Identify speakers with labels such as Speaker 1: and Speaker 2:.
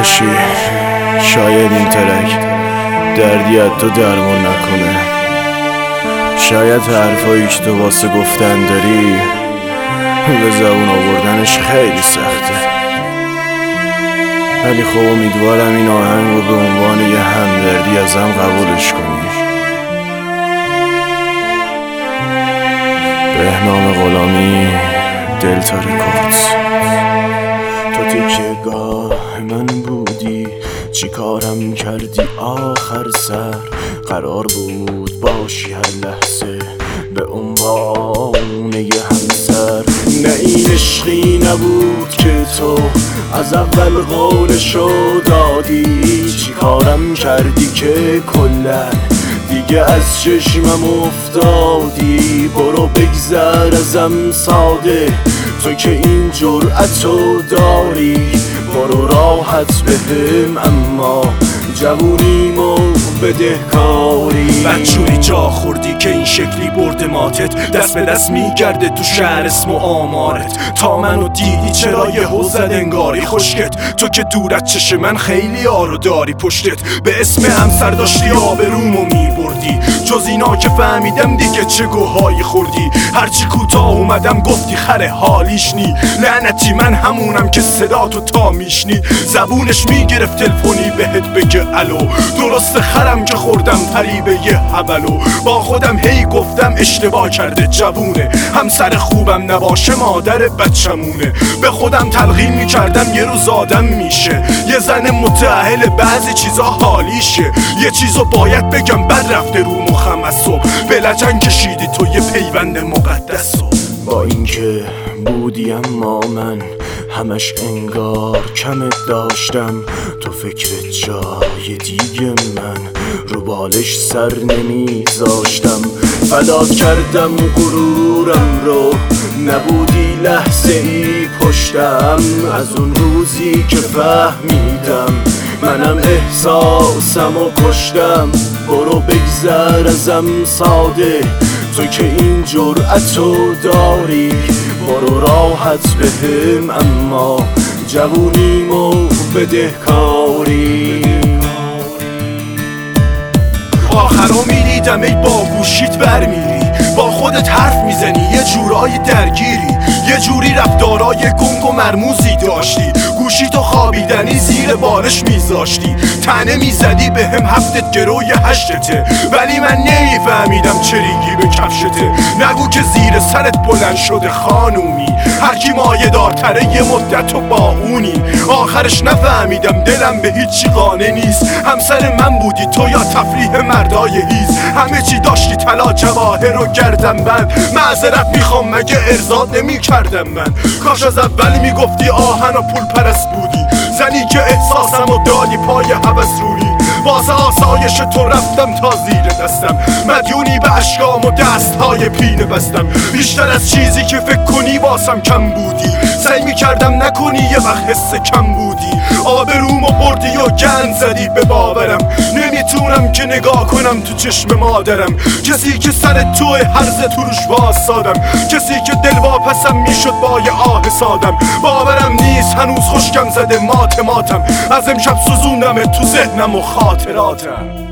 Speaker 1: باشی شاید این ترک دردی از تو درمون نکنه. شاید حرفایی که تو واسه گفتن داری به زبون آوردنش خیلی سخته، ولی خب امیدوارم این آهنگ رو به عنوان یه همدردی ازم قبولش کنی. بهنام غلامی، دلتا رکوردز. تو تکیه‌گاه من بودی، چی کارم کردی آخر سر؟ قرار بود باشی هر لحظه به عنوان یه همسر. نه این عشقی نبود که تو از اول قولشو دادی، چی کارم کردی که کلن دیگه از چشمم افتادی؟ برو بگذر ازم ساده، تو که این جرأتو داری. برو راحت بهم، اما جوونیمو بدهکاری.
Speaker 2: بدجوری جا خوردی که این شکلی برده ماتت، دست به دست میگرده تو شهر اسم و آمارت. تا منو دیدی چرا یه حوزد انگاری خشکت؟ تو که دور از چشم من خیلی آرو داری پشتت. به اسم همسر داشتی آبرومو میبردی، جز اینا که فهمیدم دیگه چه گوهایی خوردی. هرچی کوتاه اومدم گفتی خره حالیش نی. لعنتی من همونم که صدا تو تا میشنی. زبونش میگرفت تلفنی بهت بگه الو، درست خرم که خوردم فریب یه حبلو. با خودم هی گفتم اشتباه کرده جوونه، همسر خوبم نباشه مادر بچمونه. به خودم تلقین میکردم یه روز آدم میشه، یه زن متأهل بعضی چیزا حالیشه. یه چیزو باید بگم بد رفته رو مخم از صبح، به لجن کشیدی تو یه پیوند مقدسو.
Speaker 1: با اینکه بودی اما من همش انگار کمت داشتم. تو فکرت جای دیگه من رو بالش سر نمیذاشتم. فدات کردم غرورم رو، نبودی لحظه ای پشتم. از اون روزی که فهمیدم منم احساسم و کشتم. برو بگذر ازم ساده، تو که این جرأتو داری. برو راحت بهم، اما جوونیمو بدهکاری.
Speaker 2: آخرا میدیدم ای با گوشیت برمیری، با خودت حرف میزنی یه جورایی درگیری. یه جوری رفتارای گنگ و مرموزی داشتی، گوشیتو خوابیدنی زیر بالش میذاشتی. تنه میزدی به هم هفتت گروی هشتته، ولی من نمیفهمیدم چه ریگی به کفشته. نگو که زیر سرت بلند شده خانومی، هرکی مایه دارتره یه مدت و با اونی. آخرش نفهمیدم دلم به هیچی قانع نیست. همسر من بودی تو یا تفریح مردای هیز؟ همه چی داشتی طلا جواهر و گردن بند. معذرت میخوام مگه ارضات نمی کردم من؟ کاش از اول میگفتی آهن و پول پرست بودی، زنی که احساسم و دادی پای هوس روی. واسه آسایش تو رفتم تا زیر دستم، مدیونی به اشکام و دستهای پینه بستم. بیشتر از چیزی که فکر کنی واسم کم بودی، سعی میکردم نکنی یه وقت حس کم بودی. آبرومو بردی و گند زدی به باورم، نمیتونم که نگاه کنم تو چشم مادرم. کسی که سر توی هرز تو روش واسادم، کسی که دل واپسم میشد با یه آه سادم. باورم نیست هنوز خشکم زده ماتم، از امشب سوزوندم تو ذهنم و خاطراتم.